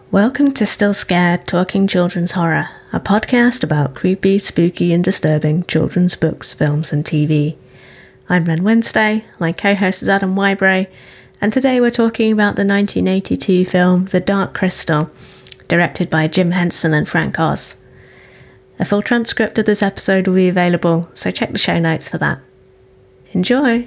Welcome to Still Scared Talking Children's Horror, a podcast about creepy, spooky and disturbing children's books, films and TV. I'm Ren Wednesday, my co-host is Adam Wybray, and today we're talking about the 1982 film The Dark Crystal, directed by Jim Henson and Frank Oz. A full transcript of this episode will be available, so check the show notes for that. Enjoy!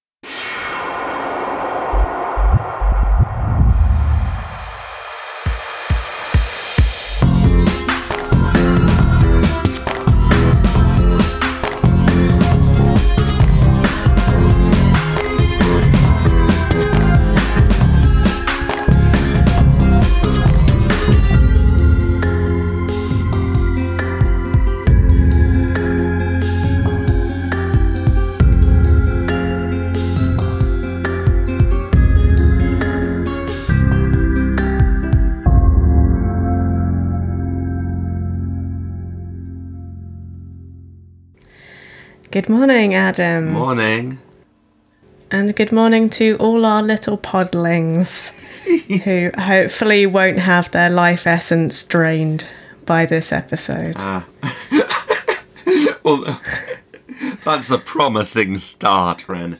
Good morning, Adam. Morning. And good morning to all our little podlings who hopefully won't have their life essence drained by this episode. Well, that's a promising start, Ren.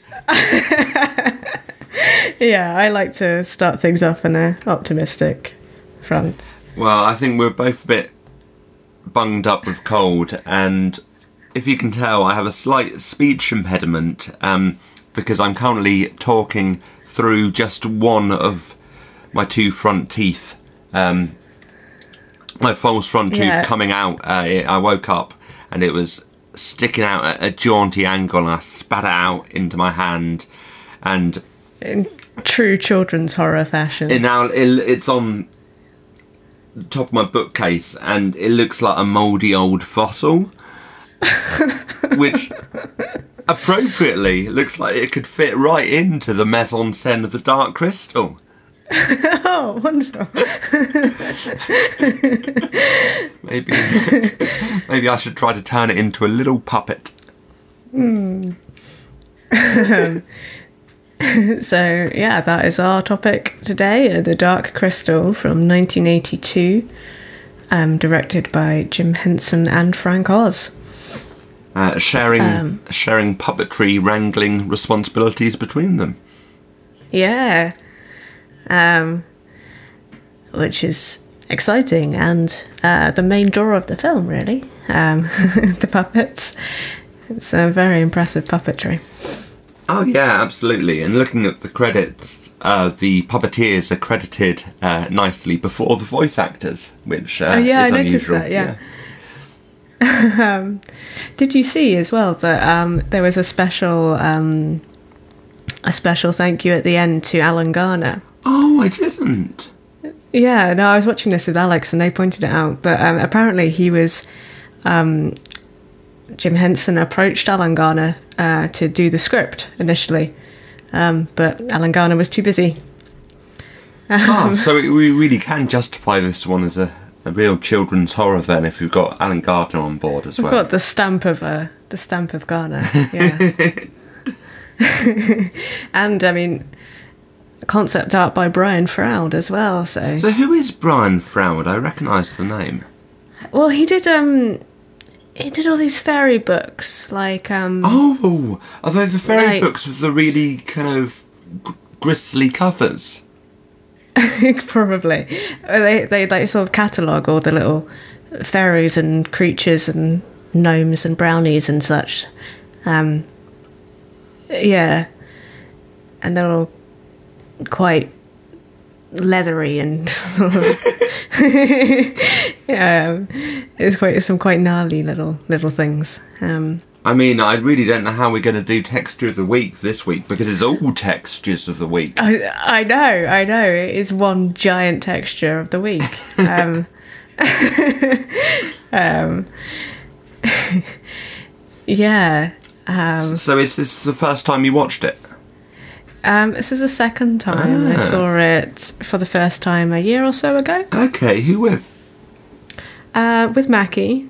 Yeah, I like to start things off on an optimistic front. Well, I think we're both a bit bunged up with cold, and if you can tell, I have a slight speech impediment because I'm currently talking through just one of my two front teeth. My false front tooth coming out. I woke up and it was sticking out at a jaunty angle, and I spat it out into my hand. And in true children's horror fashion. It's on the top of my bookcase, and it looks like a mouldy old fossil. Which appropriately looks like it could fit right into the mise en scène of The Dark Crystal. Oh, wonderful. Maybe I should try to turn it into a little puppet. So, yeah, that is our topic today, The Dark Crystal from 1982, directed by Jim Henson and Frank Oz. Sharing puppetry wrangling responsibilities between them. Yeah. Which is exciting, and the main draw of the film, really. The puppets. It's a very impressive puppetry. Oh yeah, absolutely. And looking at the credits, the puppeteers are credited nicely before the voice actors, which is unusual. I noticed that, yeah. Did you see as well that there was a special thank you at the end to Alan Garner? Oh, I didn't. Yeah, no, I was watching this with Alex and they pointed it out. But apparently he was... Jim Henson approached Alan Garner to do the script initially, but Alan Garner was too busy. So we really can justify this one as a real children's horror then, if we've got Alan Garner on board as well. We've got the stamp of Garner, yeah. And I mean, concept art by Brian Froud as well. So who is Brian Froud? I recognise the name. Well, he did all these fairy books, like Oh, are they the fairy books with the really kind of grisly covers? Probably. They like sort of catalogue all the little fairies and creatures and gnomes and brownies and such. Yeah. And they're all quite leathery and sort of yeah, it's some quite gnarly little things. I mean, I really don't know how we're going to do Texture of the Week this week, because it's all Textures of the Week. I know. It is one giant Texture of the Week. Yeah. So is this the first time you watched it? This is the second time. I saw it for the first time a year or so ago. Okay, who with? With Mackie.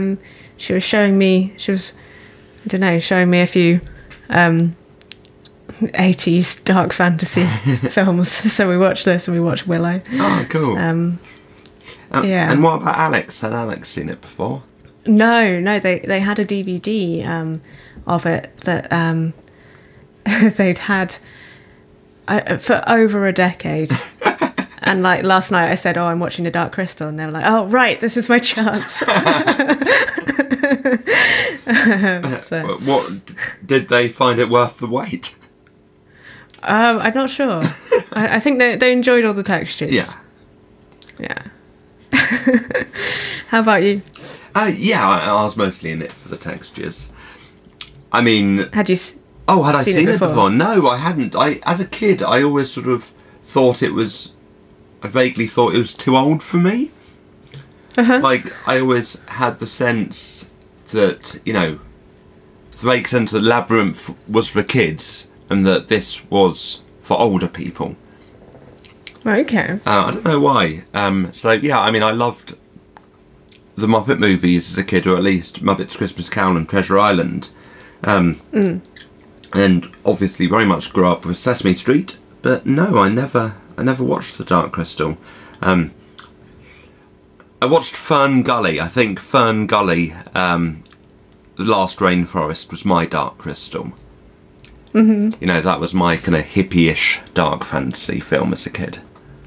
She was showing me a few 80s dark fantasy films. So we watched this and we watched Willow. Oh, cool. Yeah. And what about Alex? Had Alex seen it before? No, they had a DVD of it that they'd had for over a decade. And like last night I said, oh, I'm watching The Dark Crystal, and they were like, oh, right, this is my chance. So, what did they find it worth the wait? I'm not sure. I think they enjoyed all the textures. Yeah. How about you? Yeah, I was mostly in it for the textures. I mean, Had I seen it before? No, I hadn't. As a kid, I always sort of thought I vaguely thought it was too old for me. Like, I always had the sense that, the vague sense that Labyrinth was for kids and that this was for older people. Okay. I don't know why. So, yeah, I mean, I loved the Muppet movies as a kid, or at least Muppets Christmas Carol and Treasure Island. And obviously very much grew up with Sesame Street, but no, I never watched The Dark Crystal. I watched Fern Gully. I think Fern Gully, The Last Rainforest, was my Dark Crystal. Mm-hmm. That was my kind of hippie-ish dark fantasy film as a kid.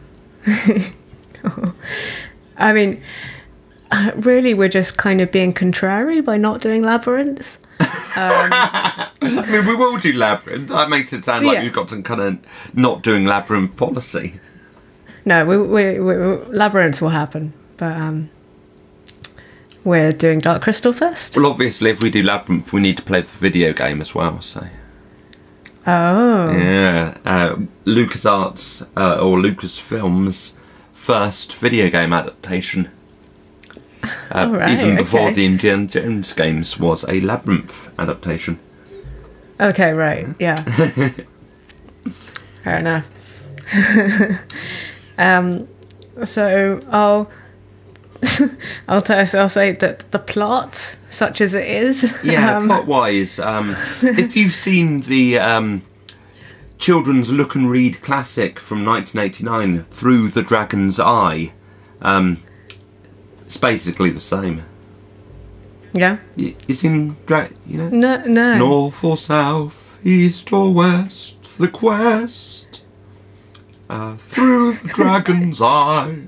I mean, really, we're just kind of being contrary by not doing Labyrinth. I mean, we will do Labyrinth. That makes it sound like we've got some kind of not doing Labyrinth policy. No, we Labyrinth will happen, but we're doing Dark Crystal first. Well, obviously, if we do Labyrinth, we need to play the video game as well. So. Oh. Yeah, LucasArts or Lucasfilm's first video game adaptation. Even before the Indiana Jones games was a Labyrinth adaptation. Okay, right, yeah. Fair enough. So I'll say that the plot, such as it is. Yeah, plot-wise, if you've seen the children's look and read classic from 1989, Through the Dragon's Eye, it's basically the same. Yeah. It's in No. North or south, east or west, the quest through the dragon's eye.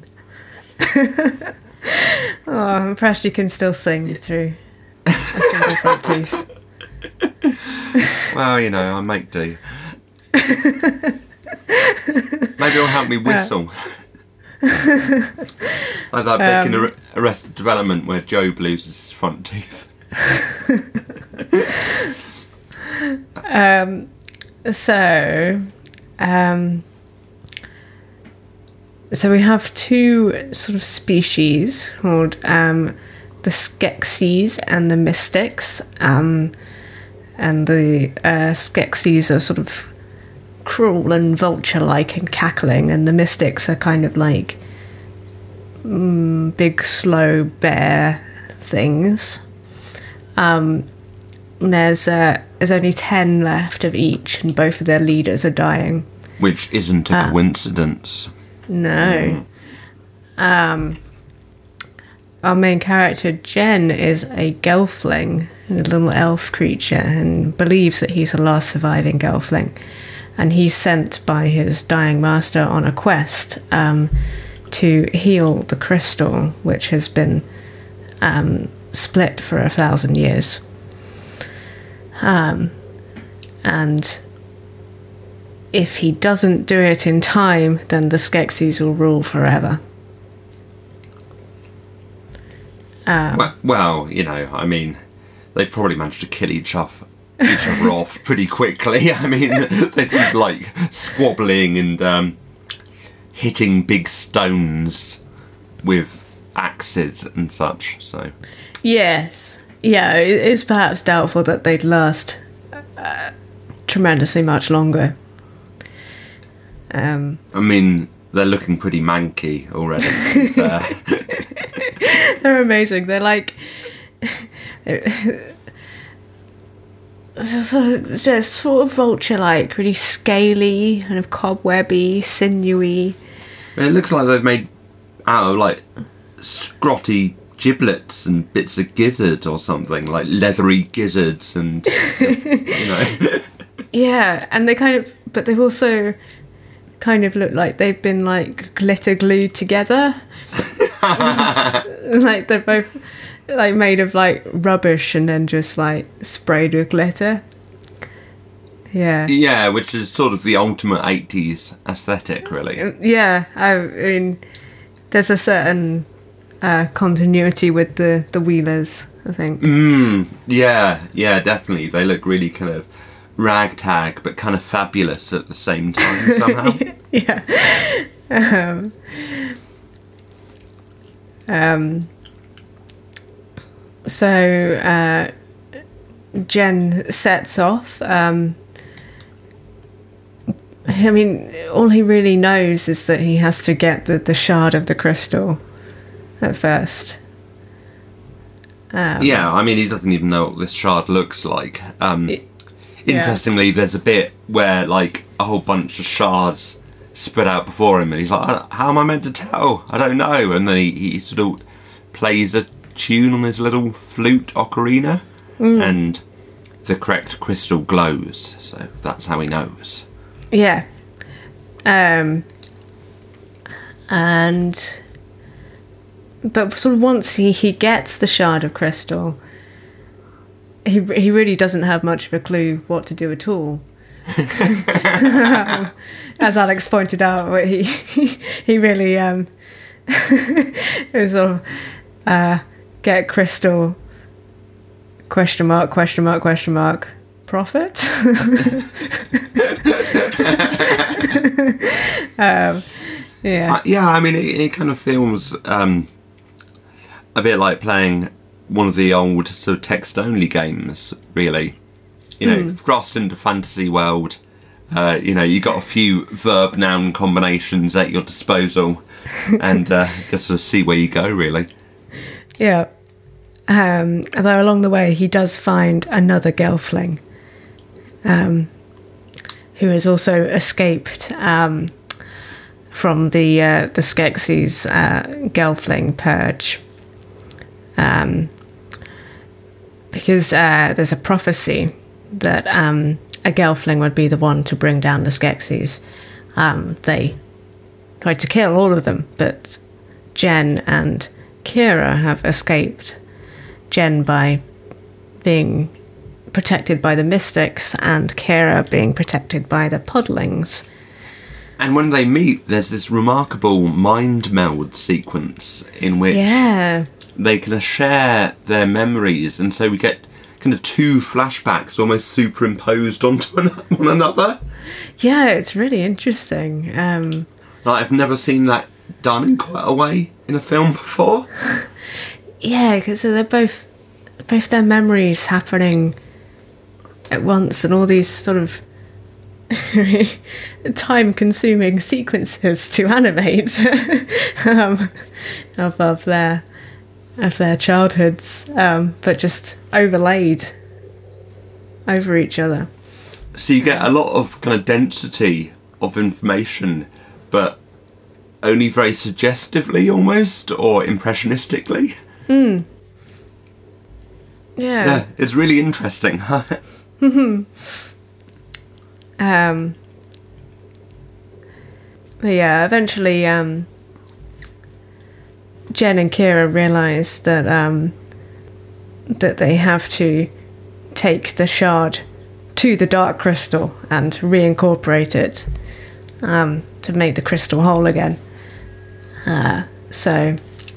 Oh, I'm impressed you can still sing through a single front tooth. Well, I make do. Maybe it'll help me whistle. Like that bit in Arrested Development where Job loses his front teeth. So we have two sort of species called the Skeksis and the Mystics. And the Skeksis are sort of cruel and vulture-like and cackling, and the Mystics are kind of like big, slow bear things. There's only 10 left of each, and both of their leaders are dying. Which isn't a coincidence. No. Our main character, Jen, is a gelfling, a little elf creature, and believes that he's the last surviving gelfling. And he's sent by his dying master on a quest to heal the crystal, which has been split for 1,000 years. And if he doesn't do it in time, then the Skeksis will rule forever. Well, I mean, they probably managed to kill each other off pretty quickly. I mean, they seemed like squabbling and hitting big stones with axes and such. So, yes, yeah, it's perhaps doubtful that they'd last tremendously much longer. I mean, they're looking pretty manky already. They're amazing. They're like sort of vulture-like, really scaly, kind of cobwebby, sinewy. It looks like they've made out of like scrotty giblets and bits of gizzard or something, like leathery gizzards and Yeah, and but they've also kind of look like they've been like glitter glued together. Like they're both like made of like rubbish and then just like sprayed with glitter. Yeah, which is sort of the ultimate 80s aesthetic, really. Yeah, I mean, there's a certain continuity with the Wheelers, I think. Yeah, definitely. They look really kind of ragtag, but kind of fabulous at the same time somehow. Yeah. So Jen sets off. I mean, all he really knows is that he has to get the shard of the crystal at first. Yeah, I mean, he doesn't even know what this shard looks like. Interestingly, there's a bit where, like, a whole bunch of shards spread out before him, and he's like, how am I meant to tell? I don't know. And then he sort of plays a tune on his little flute ocarina, and the correct crystal glows, so that's how he knows. Yeah. But sort of once he gets the shard of crystal, he really doesn't have much of a clue what to do at all. As Alex pointed out, he really it was sort of get crystal ? Profit. Yeah, I mean, it kind of feels a bit like playing one of the old sort of text-only games, really. You know, thrust into fantasy world. You got a few verb-noun combinations at your disposal, and just sort of see where you go, really. Yeah. Although along the way he does find another Gelfling, who has also escaped from the Skeksis Gelfling purge, because there's a prophecy that a Gelfling would be the one to bring down the Skeksis. They tried to kill all of them, but Jen and Kira have escaped. Jen by being protected by the Mystics, and Kira being protected by the Podlings. And when they meet, there's this remarkable mind meld sequence in which they kind of share their memories, and so we get kind of two flashbacks almost superimposed onto one another. Yeah, it's really interesting. I've never seen that done in quite a way in a film before. Yeah, because they're both their memories happening at once, and all these sort of time-consuming sequences to animate of their childhoods, but just overlaid over each other. So you get a lot of kind of density of information, but only very suggestively almost, or impressionistically. Yeah, it's really interesting. Eventually Jen and Kira realise that that they have to take the shard to the Dark Crystal and reincorporate it to make the crystal whole again. So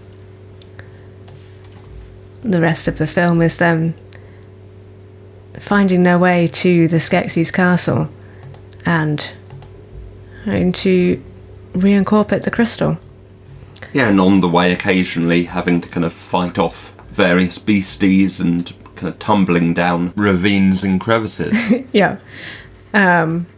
the rest of the film is them finding their way to the Skeksis castle and trying to reincorporate the crystal. Yeah, and on the way occasionally having to kind of fight off various beasties and kind of tumbling down ravines and crevices. Yeah. And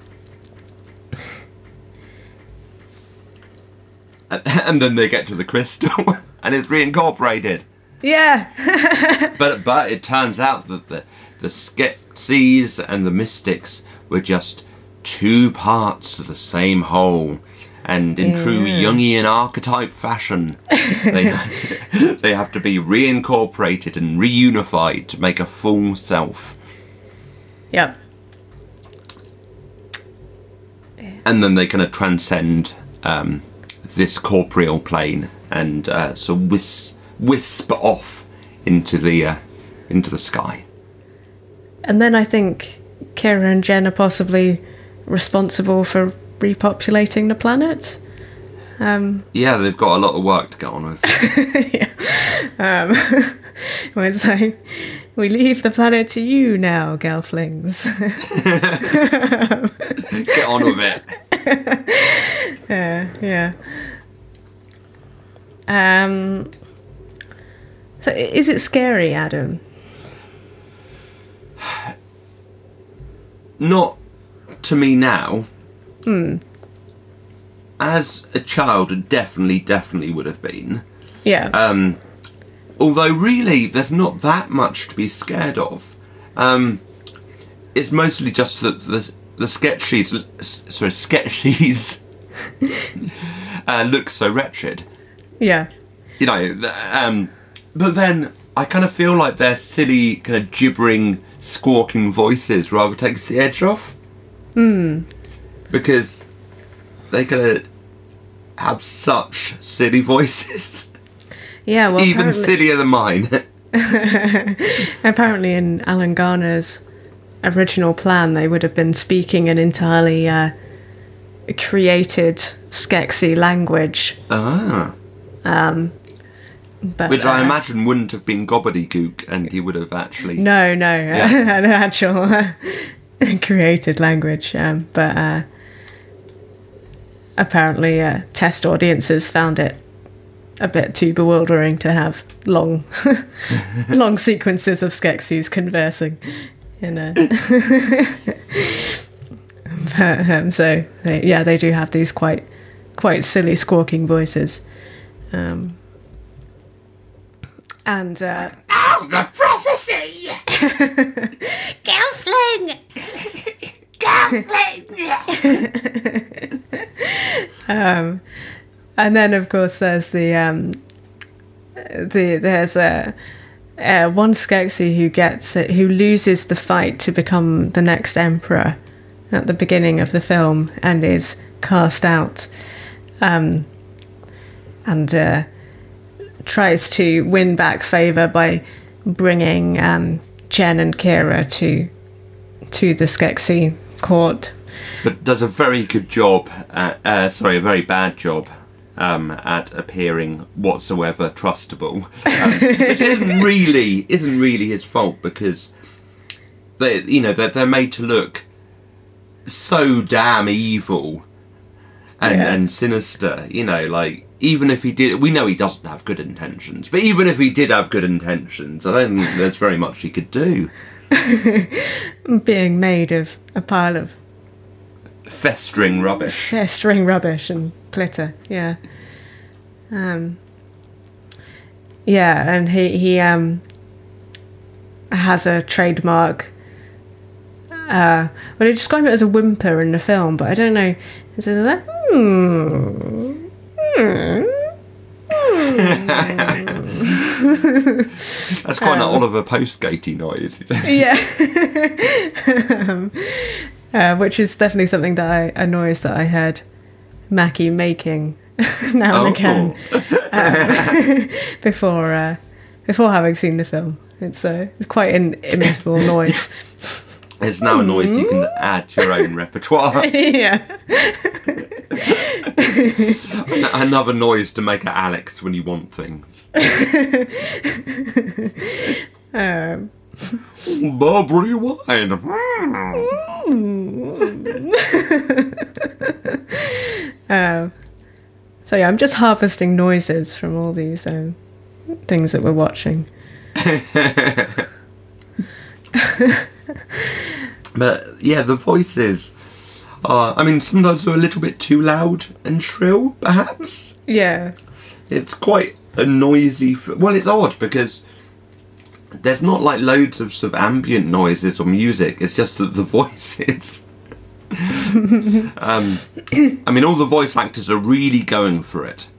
then they get to the crystal and it's reincorporated. Yeah. But it turns out that the Skeksis and the Mystics were just two parts of the same whole. And in true Jungian archetype fashion, they have to be reincorporated and reunified to make a full self. Yep. And then they kind of transcend this corporeal plane and so wisp off into the sky. And then I think Kira and Jen are possibly responsible for repopulating the planet. Yeah, they've got a lot of work to get on with. Where it's like, we leave the planet to you now, Gelflings. Get on with it. Yeah. So is it scary, Adam? Not to me now. As a child, it definitely would have been. Yeah. Although, really, there's not that much to be scared of. It's mostly just that the Skeksis look so wretched. Yeah. You know, but then I kind of feel like their silly, kind of gibbering, squawking voices rather takes the edge off. Because they kind of have such silly voices. Yeah, well, even sillier than mine. Apparently in Alan Garner's original plan, they would have been speaking an entirely created Skeksis language. But, which I imagine wouldn't have been gobbledygook, and he would have actually... No, an actual created language. But apparently test audiences found it a bit too bewildering to have long sequences of Skeksis conversing. But, so, they do have these quite silly squawking voices. And the prophecy! Gelfling! And then, of course, there's there's one Skeksis who loses the fight to become the next emperor at the beginning of the film and is cast out, and tries to win back favour by bringing Jen and Kira to the Skeksis court. But does a very good job, a very bad job at appearing whatsoever trustable, which isn't really his fault, because they're made to look so damn evil and sinister. Even if he did, we know he doesn't have good intentions, but even if he did have good intentions, I don't think there's very much he could do. Being made of a pile of festering rubbish and glitter, yeah. And he has a trademark. Well, they describe it as a whimper in the film, but I don't know. Is it like That's quite an Oliver Postgatey noise. Yeah. Which is definitely something that a noise that I heard Mackie making now and again before having seen the film. It's quite an imitable noise. It's now a noise you can add to your own repertoire. Yeah. Another noise to make at Alex when you want things. Bubbly wine. So yeah, I'm just harvesting noises from all these things that we're watching. But yeah, the voices are, sometimes they're a little bit too loud and shrill, perhaps. Yeah. It's quite a noisy... Well, it's odd because there's not like loads of sort of ambient noises or music. It's just that the voices. I mean, all the voice actors are really going for it.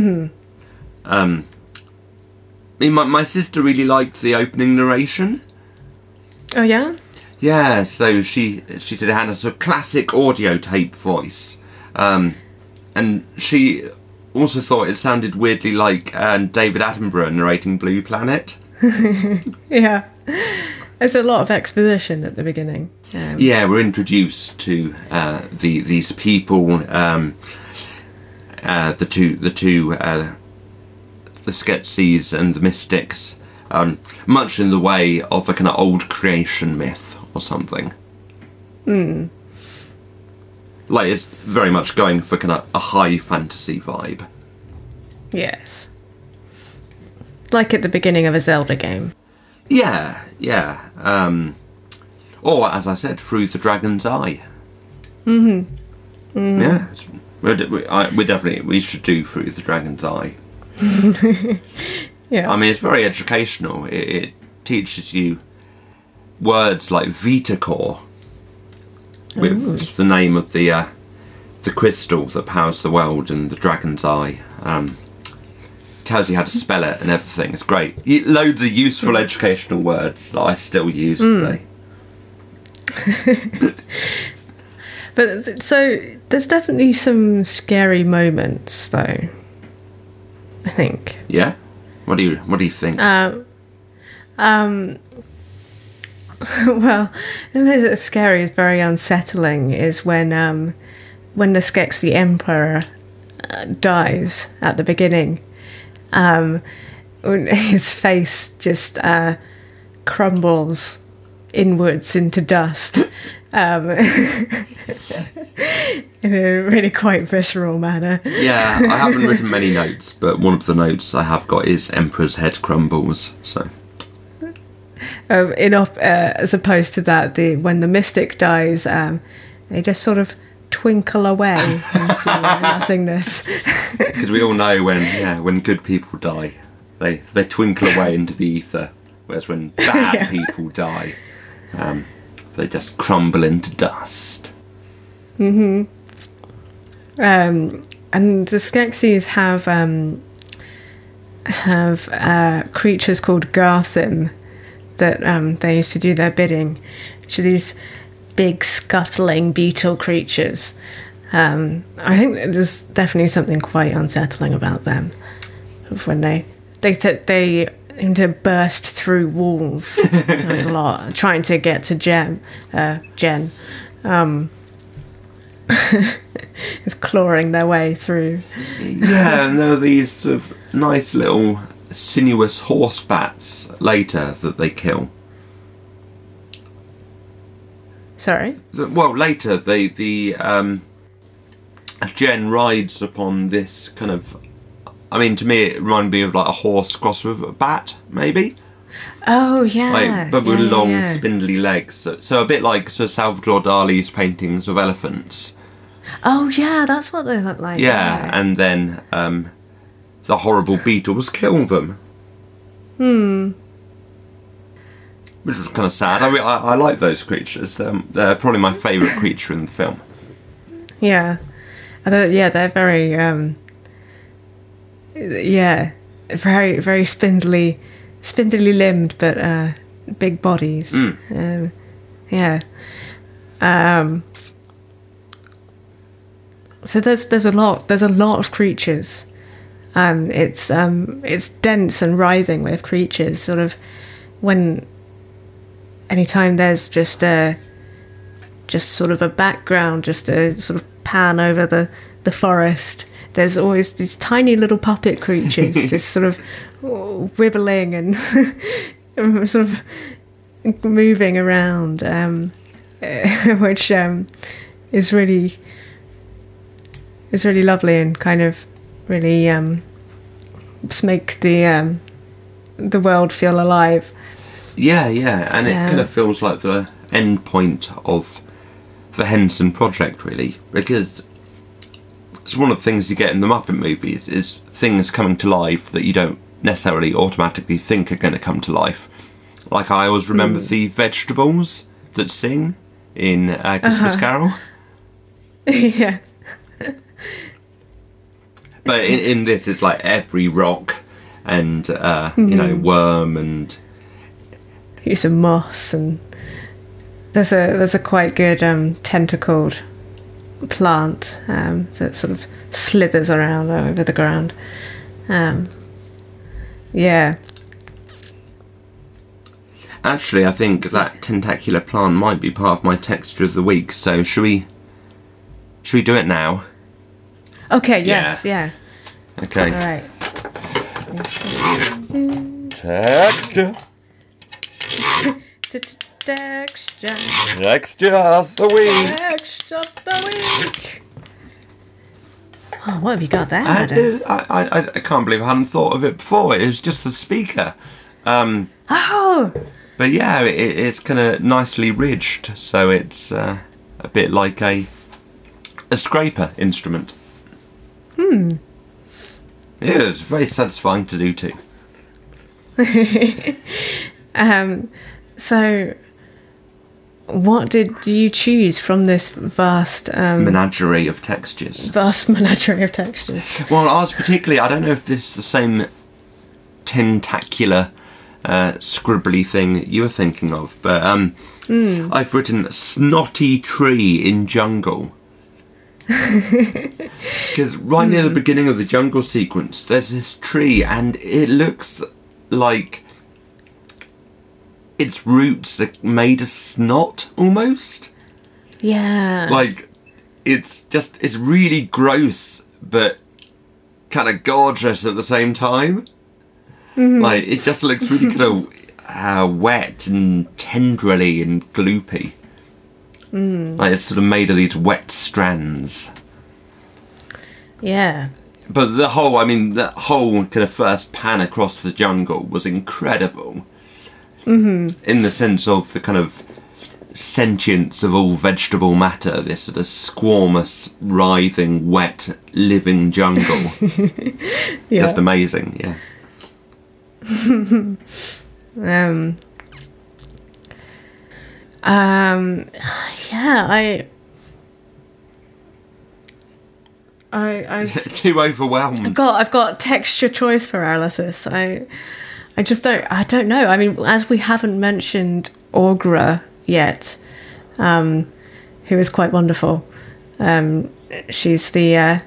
I mean, my sister really liked the opening narration. Oh yeah? Yeah, so she said it had a sort of classic audio tape voice. And she also thought it sounded weirdly like David Attenborough narrating Blue Planet. Yeah. There's a lot of exposition at the beginning. Yeah, we're introduced to these people, the Skeksis and the Mystics, much in the way of a kind of old creation myth or something. Like, it's very much going for kind of a high fantasy vibe. Yes. Like at the beginning of a Zelda game. Yeah. Or, as I said, Through the Dragon's Eye. Yeah, we should do Through the Dragon's Eye. Yeah. I mean, it's very educational. It teaches you words like Vitacore, which is the name of the crystal that powers the world, and the Dragon's Eye. Tells you how to spell it and everything. It's great. Loads of useful educational words that I still use today. But so there's definitely some scary moments, though. I think. Yeah. What do you think? Well, the most that's scary is very unsettling. Is when the Skeksis Emperor dies at the beginning. His face just crumbles inwards into dust in a really quite visceral manner. Yeah, I haven't written many notes, but one of the notes I have got is Emperor's head crumbles. So, as opposed to that, when the mystic dies, they just sort of twinkle away into nothingness. Because we all know when good people die, they twinkle away into the ether, whereas when bad people die, they just crumble into dust. And the Skeksis have creatures called Garthim that they used to do their bidding. So these big scuttling beetle creatures. I think there's definitely something quite unsettling about them when they seem to burst through walls a lot, trying to get to Jen. Just clawing their way through. Yeah, and there are these sort of nice little sinuous horse bats later that they kill. Sorry? Well, later Jen rides upon this kind of. I mean, to me, it reminded me of like a horse crossed with a bat, maybe. Oh yeah, but with long, spindly legs. So a bit like Sir Salvador Dali's paintings of elephants. Oh yeah, that's what they look like. Yeah, and then the horrible beetles kill them. Which was kind of sad. I like those creatures. They're probably my favourite creature in the film. Yeah, they're very very very spindly limbed, but big bodies. So there's a lot of creatures. It's dense and writhing with creatures. Sort of anytime there's just sort of a background, just a sort of pan over the forest, there's always these tiny little puppet creatures just sort of wibbling and sort of moving around, which is really lovely and kind of really just make the world feel alive. Yeah, and it kind of feels like the end point of the Henson Project, really, because it's one of the things you get in the Muppet movies is things coming to life that you don't necessarily automatically think are going to come to life. Like I always remember the vegetables that sing in Christmas Carol. Yeah. But in this, it's like every rock and, worm and... Use of moss, and there's a quite good tentacled plant that sort of slithers around over the ground. Yeah. Actually, I think that tentacular plant might be part of my texture of the week. So should we do it now? Okay. Yes. Yeah. Okay. All right. Texture. Texture. Texture of the week. Texture of the week. Oh, what have you got there, I Adam? can't believe I hadn't thought of it before. It was just the speaker. Oh! But yeah, it's kind of nicely ridged, so it's a bit like a scraper instrument. Yeah, it's very satisfying to do too. So, what did you choose from this vast... menagerie of textures. Vast menagerie of textures. Well, I was particularly... I don't know if this is the same tentacular scribbly thing you were thinking of, but I've written snotty tree in jungle. Because right near the beginning of the jungle sequence, there's this tree, and it looks like its roots are made of snot, almost. Yeah. Like, it's really gross, but kind of gorgeous at the same time. Like, it just looks really kind of wet and tendrily and gloopy. Like, it's sort of made of these wet strands. Yeah. But that whole kind of first pan across the jungle was incredible. In the sense of the kind of sentience of all vegetable matter, this sort of squamous, writhing, wet, living jungle. Yeah. Just amazing, yeah. Yeah, I Too overwhelmed. I've got texture choice paralysis. I don't know. I mean, as we haven't mentioned Aughra yet, who is quite wonderful. She's the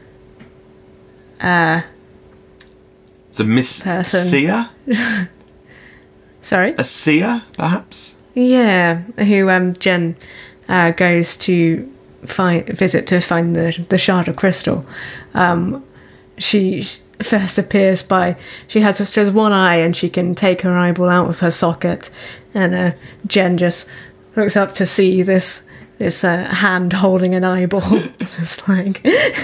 Miss person. Seer? Sorry? A seer, perhaps? Yeah, who Jen goes to visit to find the shard of crystal. She first appears she has one eye and she can take her eyeball out of her socket, and Jen just looks up to see this hand holding an eyeball, just like.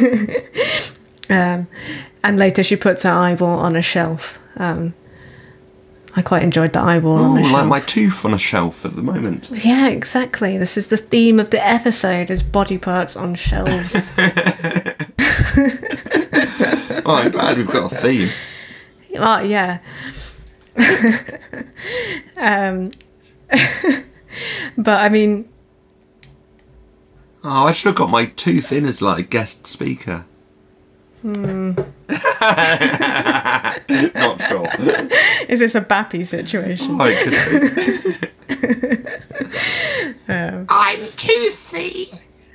And later she puts her eyeball on a shelf. I quite enjoyed the eyeball on the shelf. Like my tooth on a shelf at the moment. Yeah, exactly. This is the theme of the episode, is body parts on shelves. Oh, I'm glad we've got a theme. Oh, yeah. But, I mean... Oh, I should have got my tooth in as like a guest speaker. Not sure. Is this a Bappy situation? Oh, it could be. I'm toothy.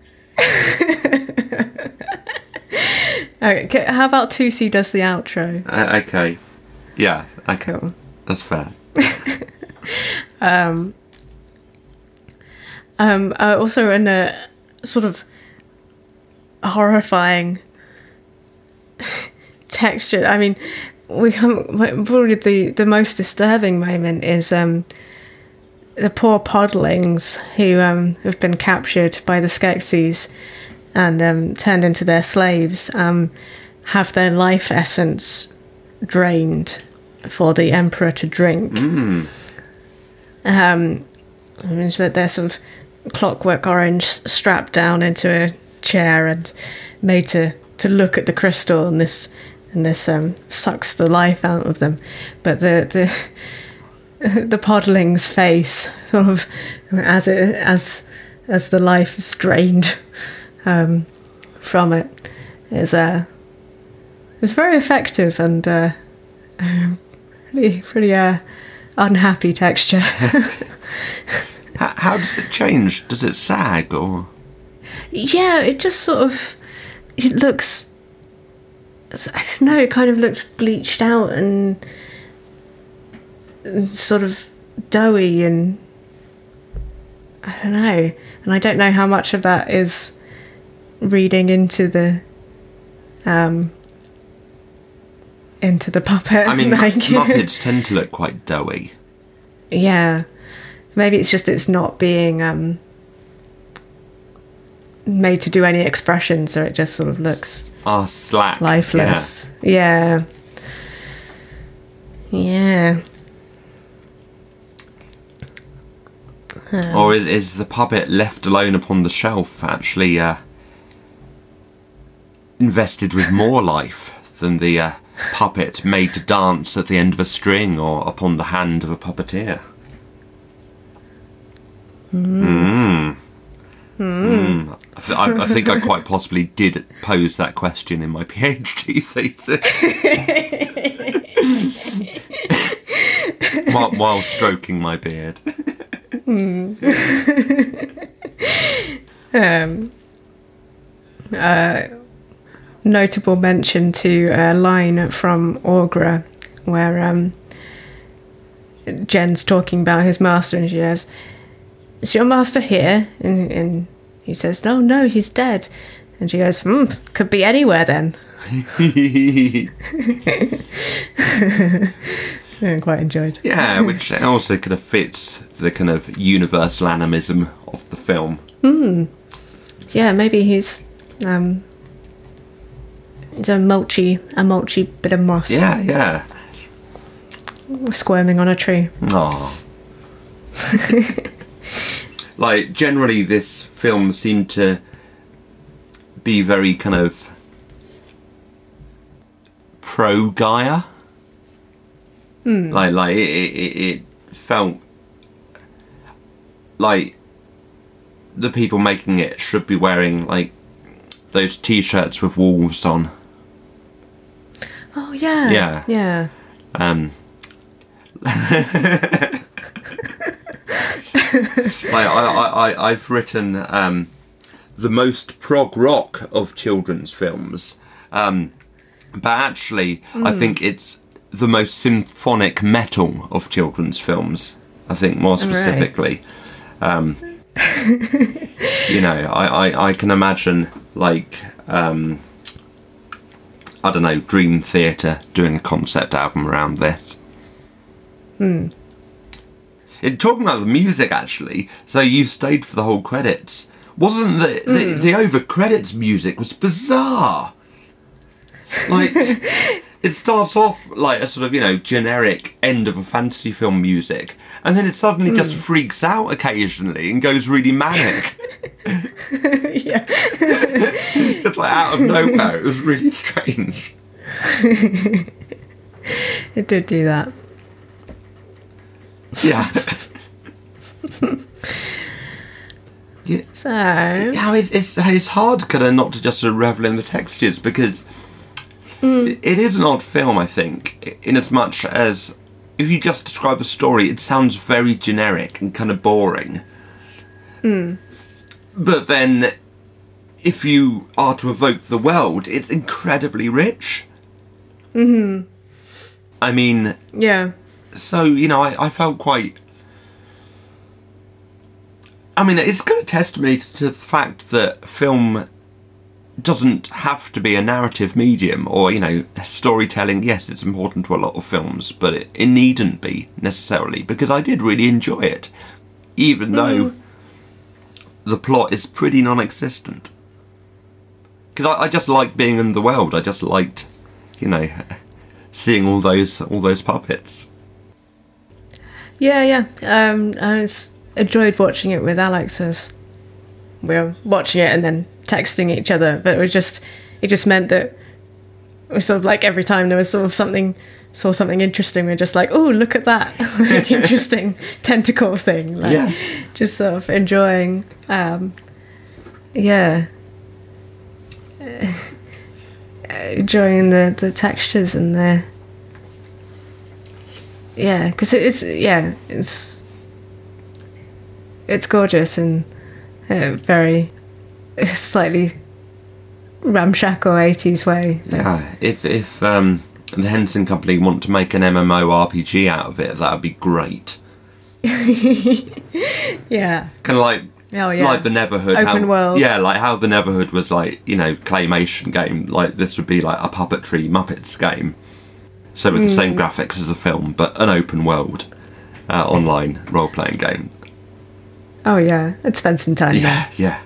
Okay, how about Toothy does the outro? Okay. Yeah, okay. Cool. That's fair. Also in a sort of horrifying texture. I mean, probably the most disturbing moment is the poor podlings who have been captured by the Skeksis and turned into their slaves, have their life essence drained for the Emperor to drink. It means that they're sort of Clockwork Orange strapped down into a chair and made to look at the crystal, and this sucks the life out of them. But the the podling's face, sort of as the life is drained from it, is very effective and pretty unhappy texture. How does it change? Does it sag or? Yeah, it just sort of, it looks, I don't know, it kind of looks bleached out and sort of doughy, and I don't know. And I don't know how much of that is reading into the puppet. I mean, Muppets tend to look quite doughy. Yeah. Maybe it's just it's not being made to do any expression, so it just sort of looks slack, lifeless. Yeah. Or is the puppet left alone upon the shelf actually invested with more life than the puppet made to dance at the end of a string or upon the hand of a puppeteer? I think I quite possibly did pose that question in my PhD thesis. while stroking my beard. Notable mention to a line from Aughra where Jen's talking about his master, and she says, "Is your master here?" And he says, no, he's dead. And she goes, could be anywhere then. I quite enjoyed. Yeah, which also kind of fits the kind of universal animism of the film. Yeah, maybe he's a mulchy bit of moss. Yeah. Squirming on a tree. Aww. Like, generally this film seemed to be very kind of pro-Gaia. Like it felt like the people making it should be wearing like those t-shirts with wolves on. Oh yeah. Yeah. Like I've written the most prog rock of children's films, but actually I think it's the most symphonic metal of children's films. I think more specifically. Right. You know, I can imagine like I don't know, Dream Theater doing a concept album around this. Talking about the music, actually, so you stayed for the whole credits. Wasn't the over credits music was bizarre? Like, it starts off like a sort of, you know, generic end of a fantasy film music, and then it suddenly just freaks out occasionally and goes really manic. Yeah. Just like out of nowhere. It was really strange. It did do that. Yeah. Yeah. So yeah, it's hard kind of not to just sort of revel in the textures, because it is an odd film, I think, in as much as if you just describe the story, it sounds very generic and kind of boring. But then, if you are to evoke the world, it's incredibly rich. I mean, yeah. So, you know, I felt quite... I mean, it's kind of testimony to the fact that film doesn't have to be a narrative medium, or, you know, storytelling. Yes, it's important to a lot of films, but it needn't be, necessarily, because I did really enjoy it, even though the plot is pretty non-existent. Because I just liked being in the world. I just liked, you know, seeing all those puppets. Yeah. I enjoyed watching it with Alex as we were watching it and then texting each other, but it just meant that it was sort of like every time there was sort of something saw something interesting, we're just like, oh, look at that like, interesting tentacle thing. Like, just sort of enjoying, enjoying the textures and because it's gorgeous and very slightly ramshackle 80s way. Yeah, if the Henson Company want to make an MMORPG out of it, that would be great. Yeah. Kind of like the Neverhood. Open world. Yeah, like how the Neverhood was like, claymation game. Like this would be like a puppetry Muppets game. So with the same graphics as the film, but an open world online role-playing game. Oh yeah, I'd spend some time there. Yeah.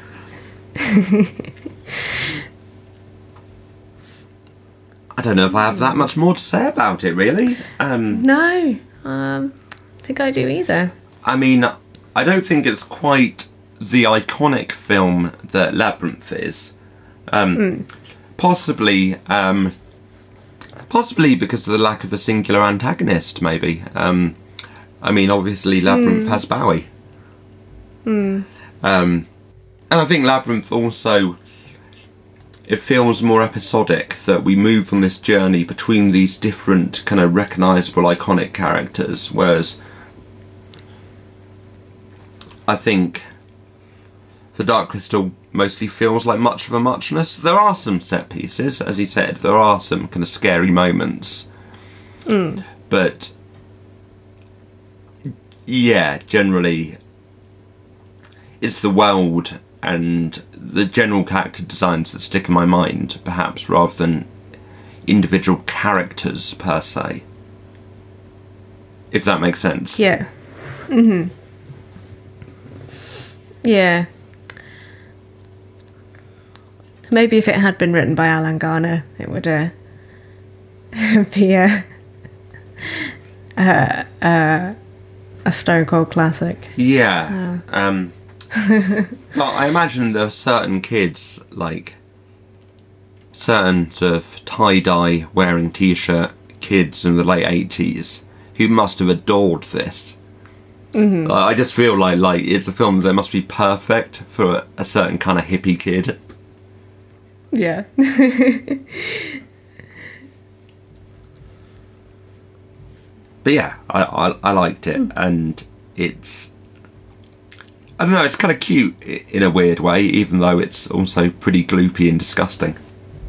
I don't know if I have that much more to say about it, really. No, I think I do either. I mean, I don't think it's quite the iconic film that Labyrinth is. Possibly because of the lack of a singular antagonist, maybe. I mean, obviously Labyrinth has Bowie. And I think Labyrinth also, it feels more episodic, that we move on this journey between these different kind of recognisable iconic characters, whereas I think The Dark Crystal mostly feels like much of a muchness. There are some set pieces, as he said, there are some kind of scary moments. But yeah, generally it's the world and the general character designs that stick in my mind, perhaps, rather than individual characters per se. If that makes sense. Yeah. Yeah. Maybe if it had been written by Alan Garner, it would be a Stone Cold classic. Yeah. But I imagine there are certain kids, like certain sort of tie-dye wearing t-shirt kids in the late 80s who must have adored this. I just feel like it's a film that must be perfect for a certain kind of hippie kid. Yeah. But yeah, I liked it, and it's, I don't know, it's kind of cute in a weird way, even though it's also pretty gloopy and disgusting.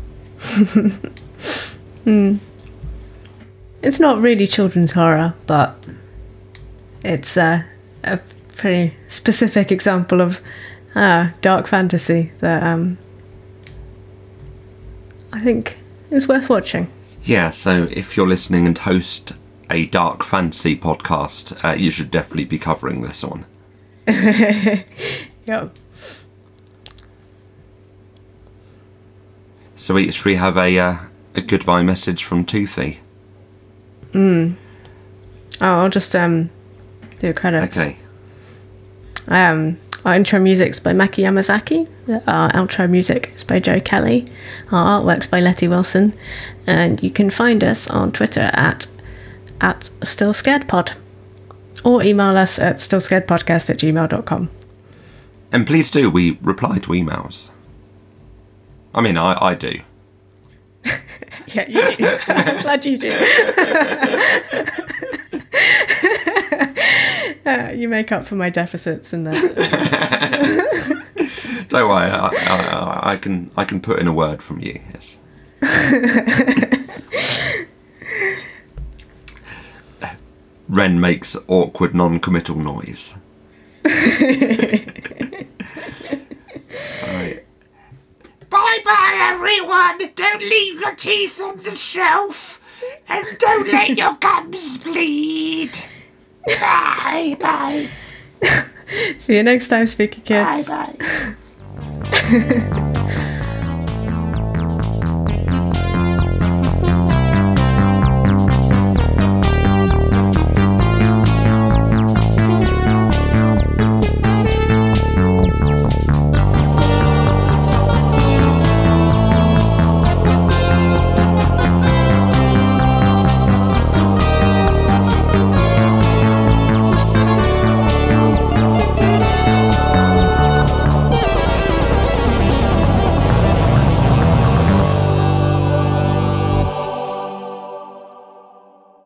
It's not really children's horror, but it's a pretty specific example of dark fantasy that I think is worth watching. Yeah, so if you're listening and host a dark fantasy podcast, you should definitely be covering this one. Yep. So should we have a goodbye message from Toothy? Oh, I'll just do the credits. Okay. Our intro music's by Maki Yamazaki. Our outro music is by Joe Kelly. Our artwork's by Letty Wilson. And you can find us on Twitter at StillScaredPod. Or email us at stillscaredpodcast@gmail.com. And please do, we reply to emails. I mean, I do. Yeah, you do. I'm glad you do. You make up for my deficits in that. Don't worry, I can put in a word from you. Yes. Ren makes awkward non-committal noise. Right. Bye-bye, everyone! Don't leave your teeth on the shelf! And don't let your gums bleed! Bye-bye! See you next time, spooky kids. Bye-bye!